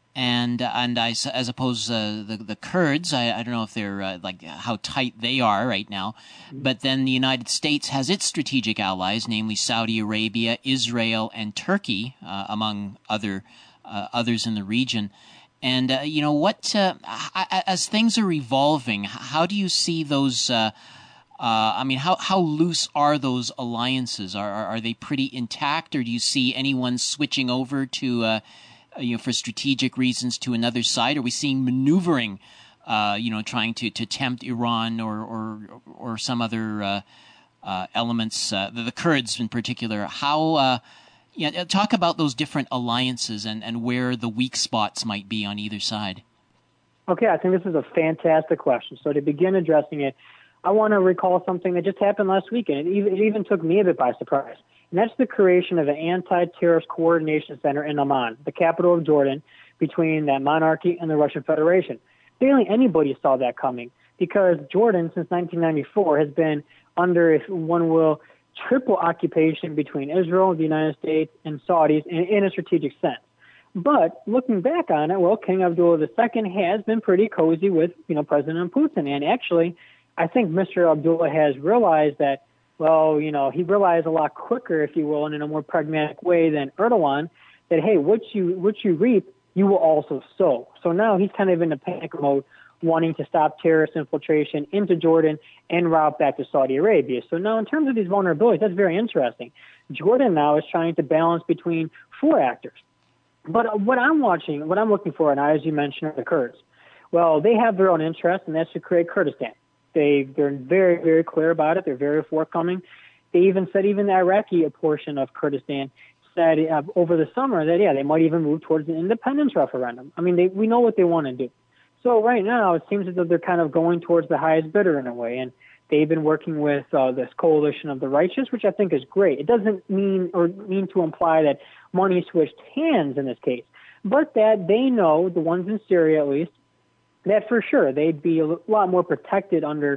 And and I, I suppose uh, the the Kurds, I, I don't know if they're uh, like how tight they are right now, but then the United States has its strategic allies, namely Saudi Arabia, Israel, and Turkey, uh, among other uh, others in the region. And uh, you know what? Uh, as things are evolving, how do you see those? Uh, uh, I mean, how how loose are those alliances? Are are, are they pretty intact, or do you see anyone switching over to? Uh, You know, for strategic reasons to another side? Are we seeing maneuvering, uh, you know, trying to, to tempt Iran or or, or some other uh, uh, elements, uh, the, the Kurds in particular? How, uh, yeah, talk about those different alliances and, and where the weak spots might be on either side. Okay, I think this is a fantastic question. So to begin addressing it, I want to recall something that just happened last weekend. It even, it even took me a bit by surprise. And that's the creation of an anti-terrorist coordination center in Amman, the capital of Jordan, between that monarchy and the Russian Federation. Barely anybody saw that coming because Jordan, since nineteen ninety-four, has been under, if one will, triple occupation between Israel, the United States, and Saudis in, in a strategic sense. But looking back on it, well, King Abdullah the Second has been pretty cozy with, you know, President Putin. And actually, I think Mister Abdullah has realized that, well, you know, he realized a lot quicker, if you will, and in a more pragmatic way than Erdogan, that, hey, what you what you reap, you will also sow. So now he's kind of in a panic mode, wanting to stop terrorist infiltration into Jordan and route back to Saudi Arabia. So now in terms of these vulnerabilities, that's very interesting. Jordan now is trying to balance between four actors. But what I'm watching, what I'm looking for, and as you mentioned, are the Kurds. Well, they have their own interests, and that's to create Kurdistan. They, they're very, very clear about it. They're very forthcoming. They even said, even the Iraqi portion of Kurdistan said uh, over the summer that, yeah, they might even move towards an independence referendum. I mean, they, we know what they want to do. So right now, it seems as though they're kind of going towards the highest bidder in a way. And they've been working with uh, this coalition of the righteous, which I think is great. It doesn't mean or mean to imply that money switched hands in this case, but that they know, the ones in Syria at least, that for sure they'd be a lot more protected under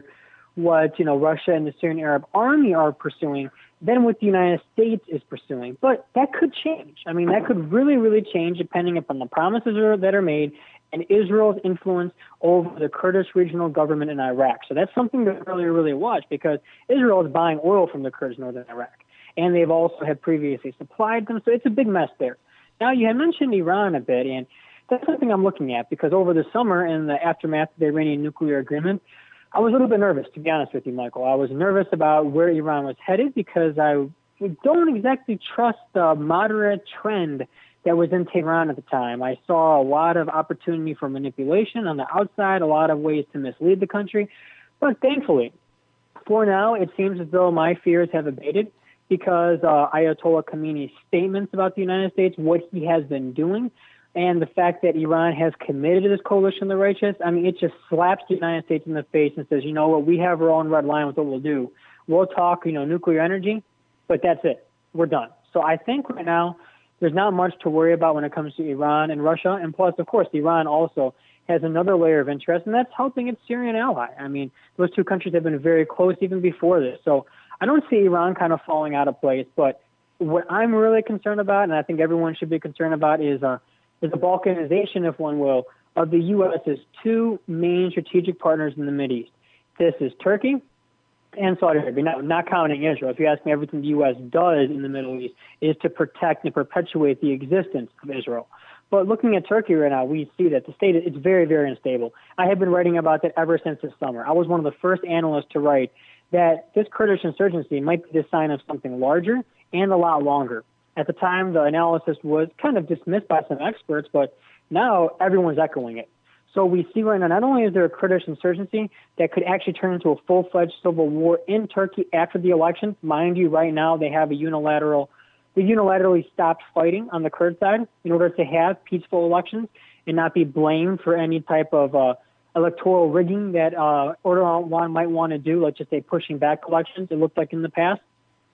what, you know, Russia and the Syrian Arab Army are pursuing than what the United States is pursuing. But that could change. I mean, that could really, really change depending upon the promises that are made and Israel's influence over the Kurdish regional government in Iraq. So that's something to really, really watch, because Israel is buying oil from the Kurds in northern Iraq, and they've also had previously supplied them. So it's a big mess there. Now, you had mentioned Iran a bit, and that's something I'm looking at, because over the summer, in the aftermath of the Iranian nuclear agreement, I was a little bit nervous, to be honest with you, Michael. I was nervous about where Iran was headed, because I don't exactly trust the moderate trend that was in Tehran at the time. I saw a lot of opportunity for manipulation on the outside, a lot of ways to mislead the country. But thankfully, for now, it seems as though my fears have abated, because uh, Ayatollah Khamenei's statements about the United States, what he has been doing, and the fact that Iran has committed to this coalition of the righteous, I mean, it just slaps the United States in the face and says, you know what, we have our own red line with what we'll do. We'll talk, you know, nuclear energy, but that's it. We're done. So I think right now there's not much to worry about when it comes to Iran and Russia. And plus, of course, Iran also has another layer of interest, and that's helping its Syrian ally. I mean, those two countries have been very close even before this. So I don't see Iran kind of falling out of place. But what I'm really concerned about, and I think everyone should be concerned about, is uh, is the balkanization, if one will, of the U S's two main strategic partners in the Mideast. This is Turkey and Saudi Arabia, not, not counting Israel. If you ask me, everything the U S does in the Middle East is to protect and perpetuate the existence of Israel. But looking at Turkey right now, we see that the state is very, very unstable. I have been writing about that ever since this summer. I was one of the first analysts to write that this Kurdish insurgency might be the sign of something larger and a lot longer. At the time, the analysis was kind of dismissed by some experts, but now everyone's echoing it. So we see right now, not only is there a Kurdish insurgency that could actually turn into a full-fledged civil war in Turkey after the election. Mind you, right now they have a unilateral, they unilaterally stopped fighting on the Kurd side in order to have peaceful elections and not be blamed for any type of uh, electoral rigging that uh, Erdogan might want to do, let's just say pushing back elections, it looked like in the past.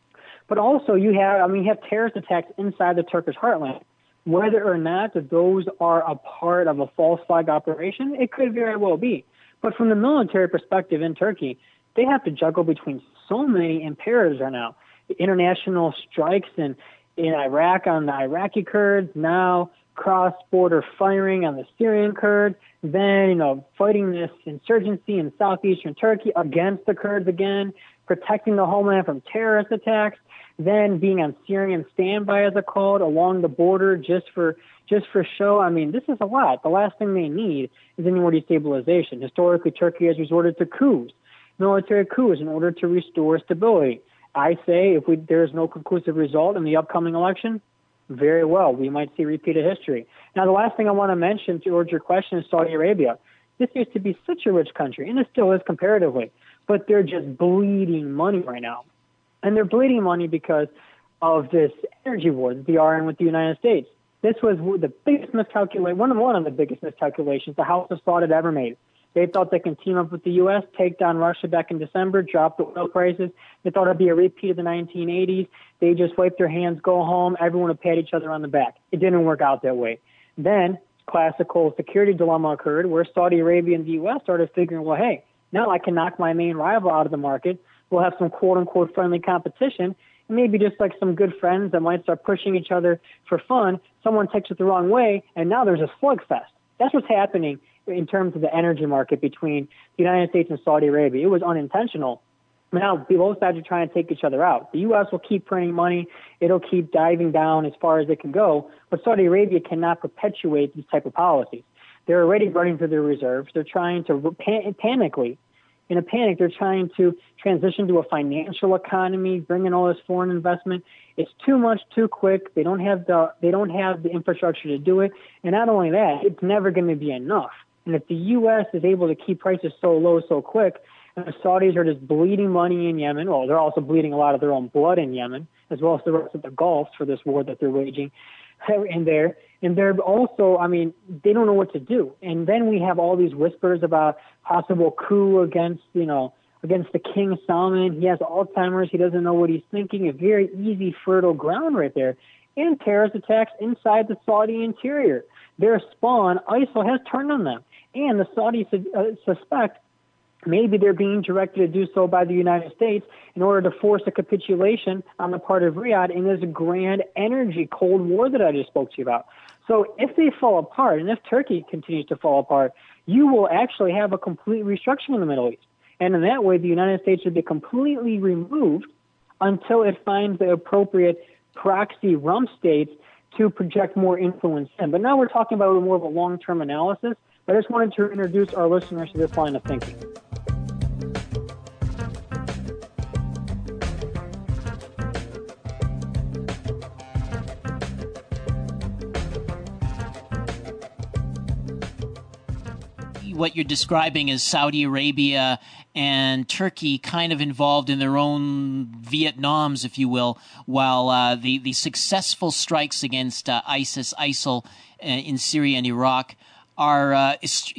But also you have, I mean, you have terrorist attacks inside the Turkish heartland. Whether or not those are a part of a false flag operation, it could very well be. But from the military perspective in Turkey, they have to juggle between so many imperatives right now. International strikes in, in Iraq on the Iraqi Kurds, now cross-border firing on the Syrian Kurds, then, you know, fighting this insurgency in southeastern Turkey against the Kurds again, protecting the homeland from terrorist attacks, then being on Syrian standby, as it's called, along the border just for just for show. I mean, this is a lot. The last thing they need is any more destabilization. Historically, Turkey has resorted to coups, military coups, in order to restore stability. I say if we, there is no conclusive result in the upcoming election, very well, we might see repeated history. Now, the last thing I want to mention towards your question is Saudi Arabia. This used to be such a rich country, and it still is comparatively, but they're just bleeding money right now. And they're bleeding money because of this energy war that they are in with the United States. This was the biggest miscalculation, one of, one of the biggest miscalculations the House of Saud had ever made. They thought they can team up with the U S, take down Russia back in December, drop the oil prices. They thought it would be a repeat of the nineteen eighties. They just wipe their hands, go home, everyone would pat each other on the back. It didn't work out that way. Then classical security dilemma occurred where Saudi Arabia and the U S started figuring, well, hey, now I can knock my main rival out of the market. We'll have some quote-unquote friendly competition, and maybe just like some good friends that might start pushing each other for fun. Someone takes it the wrong way, and now there's a slugfest. That's what's happening in terms of the energy market between the United States and Saudi Arabia. It was unintentional. Now, both sides are trying to take each other out. The U S will keep printing money. It'll keep diving down as far as it can go, but Saudi Arabia cannot perpetuate these type of policies. They're already running through their reserves. They're trying to pan- panically In a panic, they're trying to transition to a financial economy, bring in all this foreign investment. It's too much, too quick. They don't have the they don't have the infrastructure to do it. And not only that, it's never going to be enough. And if the U S is able to keep prices so low so quick, and the Saudis are just bleeding money in Yemen, well, they're also bleeding a lot of their own blood in Yemen, as well as the rest of the Gulf for this war that they're waging in there. And they're also, I mean, they don't know what to do. And then we have all these whispers about possible coup against, you know, against the King Salman. He has Alzheimer's. He doesn't know what he's thinking. A very easy, fertile ground right there. And terrorist attacks inside the Saudi interior. Their spawn, ISIL, has turned on them. And the Saudis uh, suspect Maybe they're being directed to do so by the United States in order to force a capitulation on the part of Riyadh in this grand energy Cold War that I just spoke to you about. So if they fall apart, and if Turkey continues to fall apart, you will actually have a complete restructuring in the Middle East. And in that way, the United States would be completely removed until it finds the appropriate proxy rump states to project more influence in. But now we're talking about more of a long-term analysis. But I just wanted to introduce our listeners to this line of thinking. What you're describing is Saudi Arabia and Turkey kind of involved in their own Vietnams, if you will, while uh, the, the successful strikes against uh, ISIS, ISIL uh, in Syria and Iraq are uh,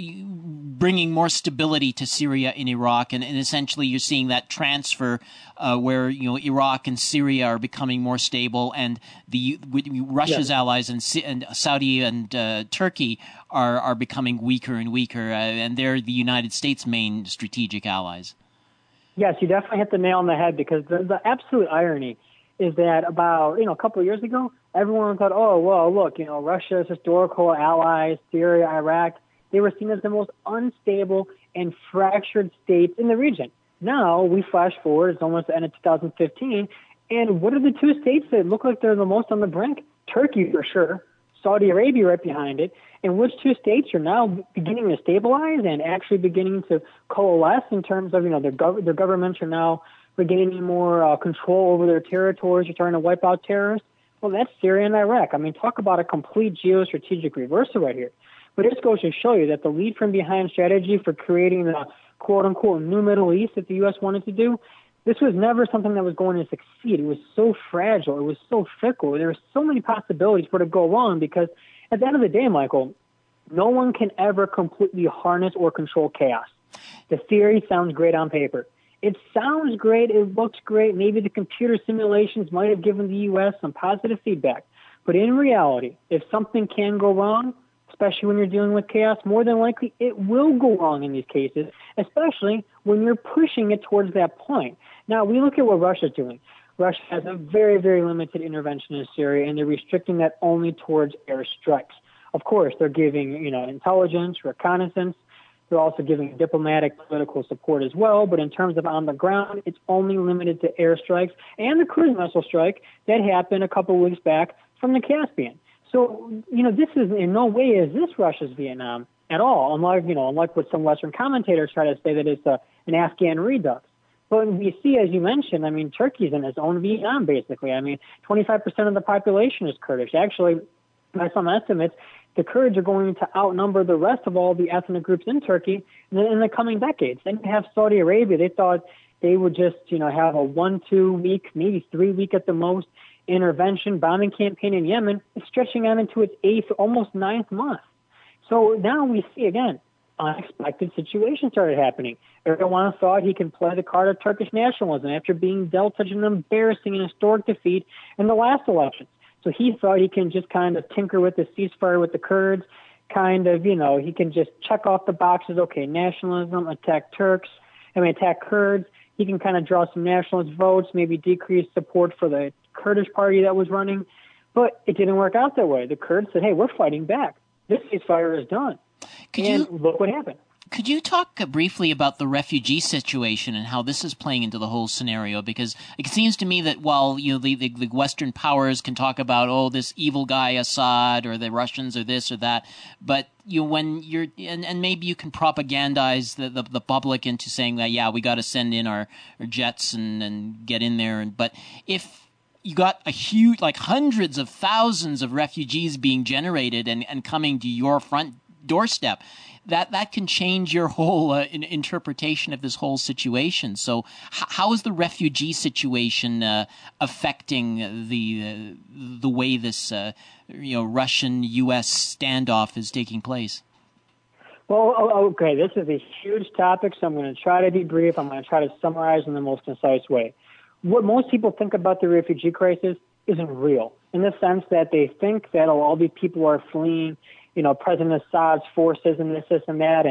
bringing more stability to Syria and Iraq, and, and essentially you're seeing that transfer uh, where you know Iraq and Syria are becoming more stable, and the Russia's yeah. allies and, and Saudi and uh, Turkey are are becoming weaker and weaker, uh, and they're the United States' main strategic allies. Yes, you definitely hit the nail on the head, because the, the absolute irony is that about you know a couple of years ago, everyone thought, oh, well, look, you know, Russia's historical allies, Syria, Iraq, they were seen as the most unstable and fractured states in the region. Now we flash forward, it's almost the end of two thousand fifteen, and what are the two states that look like they're the most on the brink? Turkey, for sure, Saudi Arabia right behind it, and which two states are now beginning to stabilize and actually beginning to coalesce in terms of, you know, their, gov- their governments are now regaining more uh, control over their territories, they're trying to wipe out terrorists. Well, that's Syria and Iraq. I mean, talk about a complete geostrategic reversal right here. But it just goes to show you that the lead from behind strategy for creating the quote-unquote new Middle East that the U S wanted to do, this was never something that was going to succeed. It was so fragile. It was so fickle. There were so many possibilities for it to go wrong, because at the end of the day, Michael, no one can ever completely harness or control chaos. The theory sounds great on paper. It sounds great. It looks great. Maybe the computer simulations might have given the U S some positive feedback. But in reality, if something can go wrong, especially when you're dealing with chaos, more than likely it will go wrong in these cases, especially when you're pushing it towards that point. Now, we look at what Russia's doing. Russia has a very, very limited intervention in Syria, and they're restricting that only towards airstrikes. Of course, they're giving, you know, intelligence, reconnaissance. They're also giving diplomatic, political support as well. But in terms of on the ground, it's only limited to airstrikes and the cruise missile strike that happened a couple of weeks back from the Caspian. So, you know, this is in no way is this Russia's Vietnam at all, unlike, you know, unlike what some Western commentators try to say that it's a, an Afghan redux. But we see, as you mentioned, I mean, Turkey's in its own Vietnam, basically. I mean, twenty-five percent of the population is Kurdish. Actually, by some estimates, the Kurds are going to outnumber the rest of all the ethnic groups in Turkey in the, in the coming decades. Then you have Saudi Arabia. They thought they would just, you know, have a one, two week, maybe three week at the most intervention bombing campaign in Yemen. It's stretching on into its eighth, almost ninth month. So now we see, again, unexpected situations started happening. Erdogan thought he could play the card of Turkish nationalism after being dealt such an embarrassing and historic defeat in the last elections. So he thought he can just kind of tinker with the ceasefire with the Kurds, kind of, you know, he can just check off the boxes, okay, nationalism, attack Turks, I mean, attack Kurds. He can kind of draw some nationalist votes, maybe decrease support for the Kurdish party that was running. But it didn't work out that way. The Kurds said, hey, we're fighting back. This ceasefire is done. Could and you, look what happened. Could you talk briefly about the refugee situation and how this is playing into the whole scenario? Because it seems to me that while you know the, the, the Western powers can talk about, oh, this evil guy Assad or the Russians or this or that, but you know, when you're and, and maybe you can propagandize the, the, the public into saying that, yeah, we got to send in our, our jets and, and get in there. And but if you got a huge, like hundreds of thousands of refugees being generated and, and coming to your front doorstep, that that can change your whole uh, in, interpretation of this whole situation. So h- how is the refugee situation uh, affecting the uh, the way this uh, you know Russian U S standoff is taking place? Well, okay, this is a huge topic, so I'm going to try to be brief. I'm going to try to summarize in the most concise way. What most people think about the refugee crisis isn't real, in the sense that they think that all these people are fleeing, you know, President Assad's forces and this, this, and that, and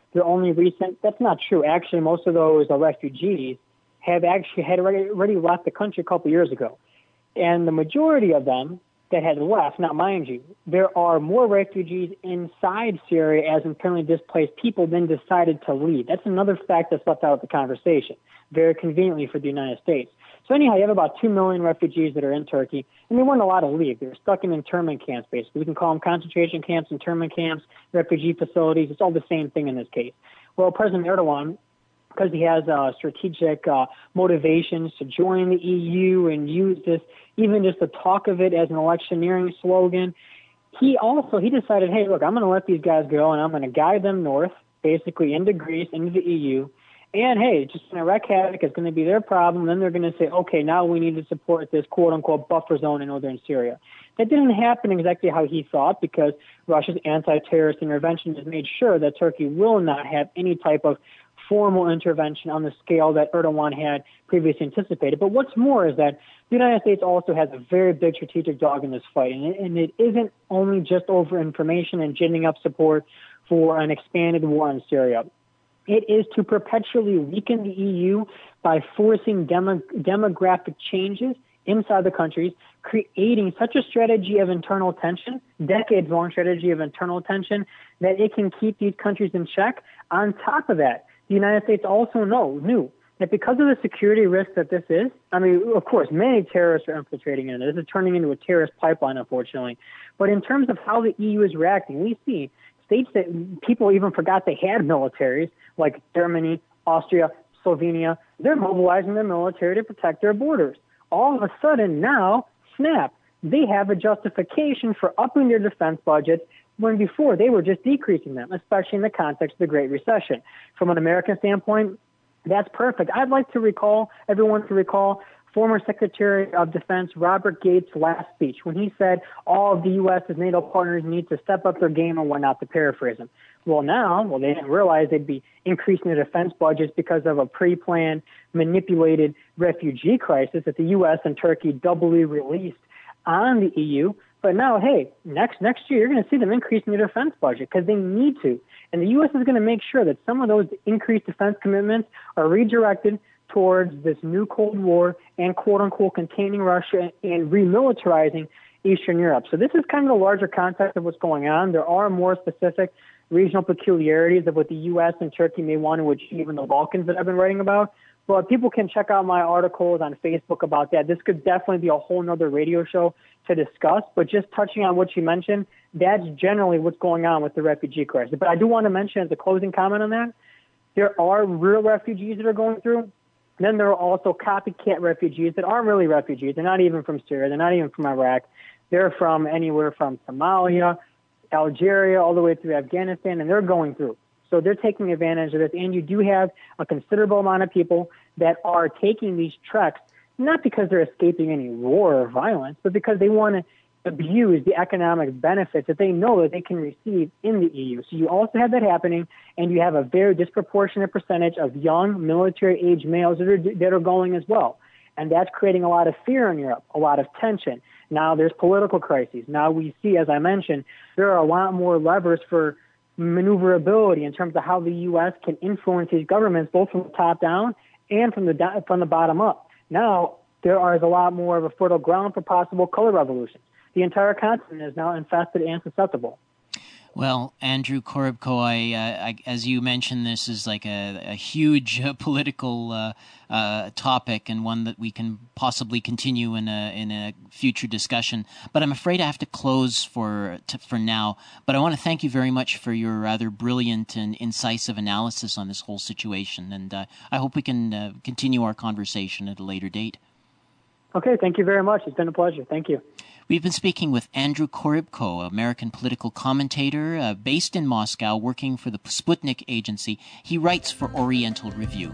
they're only recent. That's not true. Actually, most of those uh, refugees have actually had already, already left the country a couple of years ago. And the majority of them that had left, now mind you, there are more refugees inside Syria as internally displaced people than decided to leave. That's another fact that's left out of the conversation, very conveniently for the United States. So anyhow, you have about two million refugees that are in Turkey, and they weren't allowed to leave. They're stuck in internment camps, basically. We can call them concentration camps, internment camps, refugee facilities. It's all the same thing in this case. Well, President Erdogan, because he has uh, strategic uh, motivations to join the E U and use this, even just the talk of it as an electioneering slogan, he also, he decided, hey, look, I'm going to let these guys go, and I'm going to guide them north, basically into Greece, into the E U. And, hey, just going to wreak havoc. It's going to be their problem. Then they're going to say, okay, now we need to support this quote-unquote buffer zone in northern Syria. That didn't happen exactly how he thought, because Russia's anti-terrorist intervention has made sure that Turkey will not have any type of formal intervention on the scale that Erdogan had previously anticipated. But what's more is that the United States also has a very big strategic dog in this fight, and it, and it isn't only just over information and ginning up support for an expanded war in Syria. It is to perpetually weaken the E U by forcing demo, demographic changes inside the countries, creating such a strategy of internal tension, decades-long strategy of internal tension, that it can keep these countries in check. On top of that, the United States also know, knew that because of the security risk that this is, I mean, of course, many terrorists are infiltrating in it. This is turning into a terrorist pipeline, unfortunately. But in terms of how the E U is reacting, we see states that people even forgot they had militaries, like Germany, Austria, Slovenia, they're mobilizing their military to protect their borders. All of a sudden now, snap, they have a justification for upping their defense budgets when before they were just decreasing them, especially in the context of the Great Recession. From an American standpoint, that's perfect. I'd like to recall, everyone to recall, former Secretary of Defense Robert Gates' last speech when he said all of the U S as NATO partners need to step up their game and whatnot, to paraphrase him. Well, now, well, they didn't realize they'd be increasing their defense budgets because of a pre-planned, manipulated refugee crisis that the U S and Turkey doubly released on the E U. But now, hey, next next year, you're going to see them increasing their defense budget because they need to. And the U S is going to make sure that some of those increased defense commitments are redirected towards this new Cold War and, quote-unquote, containing Russia and remilitarizing Eastern Europe. So this is kind of the larger context of what's going on. There are more specific regional peculiarities of what the U S and Turkey may want to achieve in the Balkans that I've been writing about. But people can check out my articles on Facebook about that. This could definitely be a whole nother radio show to discuss. But just touching on what you mentioned, that's generally what's going on with the refugee crisis. But I do want to mention as a closing comment on that, there are real refugees that are going through. Then there are also copycat refugees that aren't really refugees. They're not even from Syria. They're not even from Iraq. They're from anywhere from Somalia, Algeria, all the way through Afghanistan, and they're going through. So they're taking advantage of this. And you do have a considerable amount of people that are taking these treks, not because they're escaping any war or violence, but because they want to abuse the economic benefits that they know that they can receive in the E U. So you also have that happening, and you have a very disproportionate percentage of young military-age males that are, that are going as well. And that's creating a lot of fear in Europe, a lot of tension. Now there's political crises. Now we see, as I mentioned, there are a lot more levers for maneuverability in terms of how the U S can influence these governments, both from the top down and from the from the bottom up. Now there is a lot more of a fertile ground for possible color revolutions. The entire continent is now infested and susceptible. Well, Andrew Korybko, I, uh, I, as you mentioned, this is like a, a huge uh, political uh, uh, topic, and one that we can possibly continue in a in a future discussion. But I'm afraid I have to close for to, for now. But I want to thank you very much for your rather brilliant and incisive analysis on this whole situation, and uh, I hope we can uh, continue our conversation at a later date. Okay, thank you very much. It's been a pleasure. Thank you. We've been speaking with Andrew Korybko, American political commentator uh, based in Moscow, working for the Sputnik Agency. He writes for Oriental Review.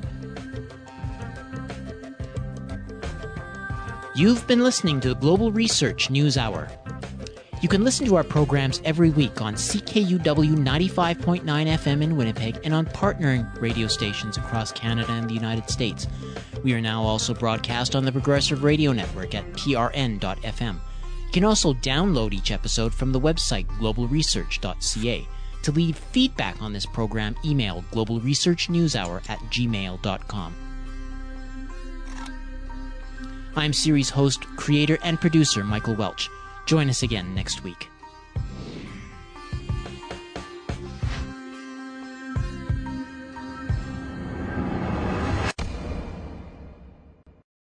You've been listening to the Global Research News Hour. You can listen to our programs every week on C K U W ninety-five point nine F M in Winnipeg and on partnering radio stations across Canada and the United States. We are now also broadcast on the Progressive Radio Network at P R N dot F M. You can also download each episode from the website global research dot c a. To leave feedback on this program, email global research news hour at gmail dot com. I'm series host, creator, and producer Michael Welch. Join us again next week.